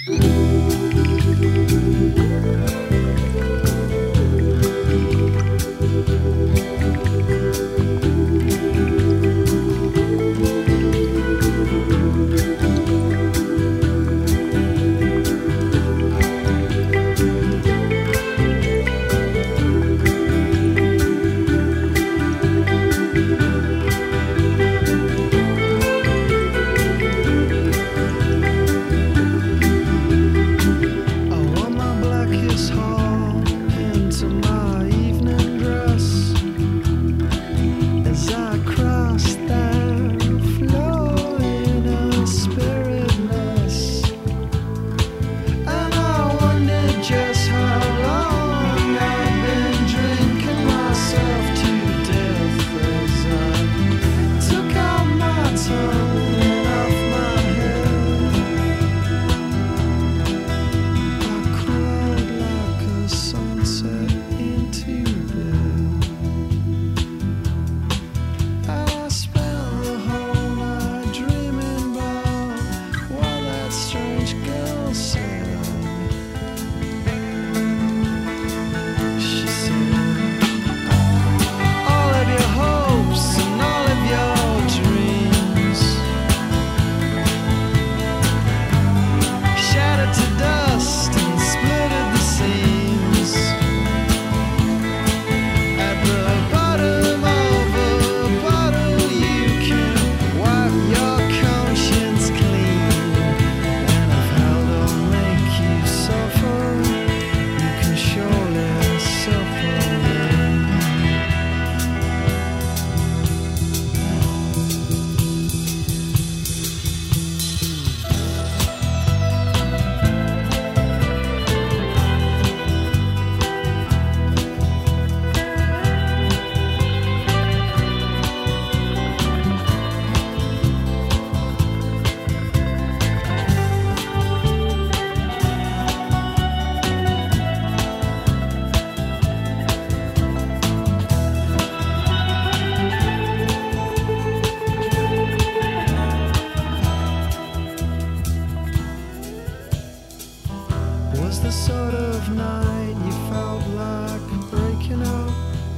Was the sort of night you felt like breaking up,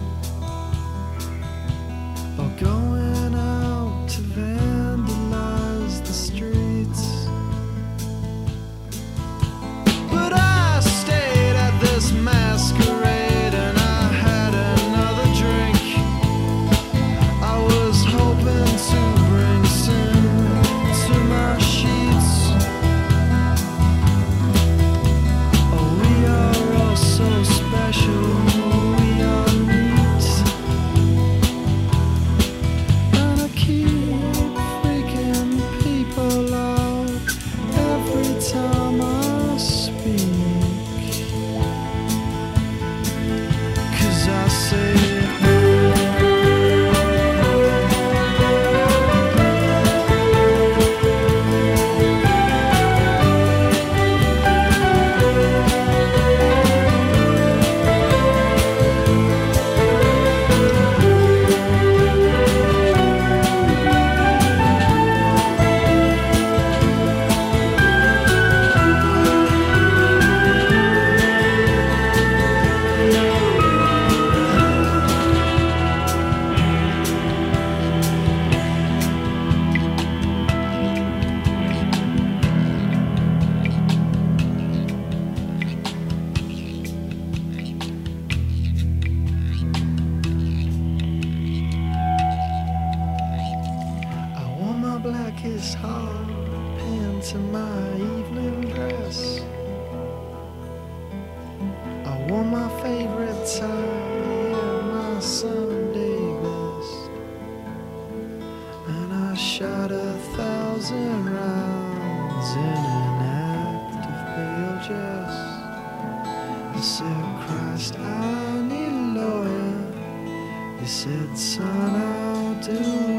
or going out to vandalize the streets? But I stayed at this masquerade and I had another drink. I was hoping to bring sin to my sheets. So special, we are neat, and I keep freaking people out every time I speak, 'cause I say blackest hard pants and my evening dress. I wore my favorite tie and my Sunday best, and I shot 1,000 rounds in an act of pale jest. I said, Christ, I need a lawyer. He said, son, I'll do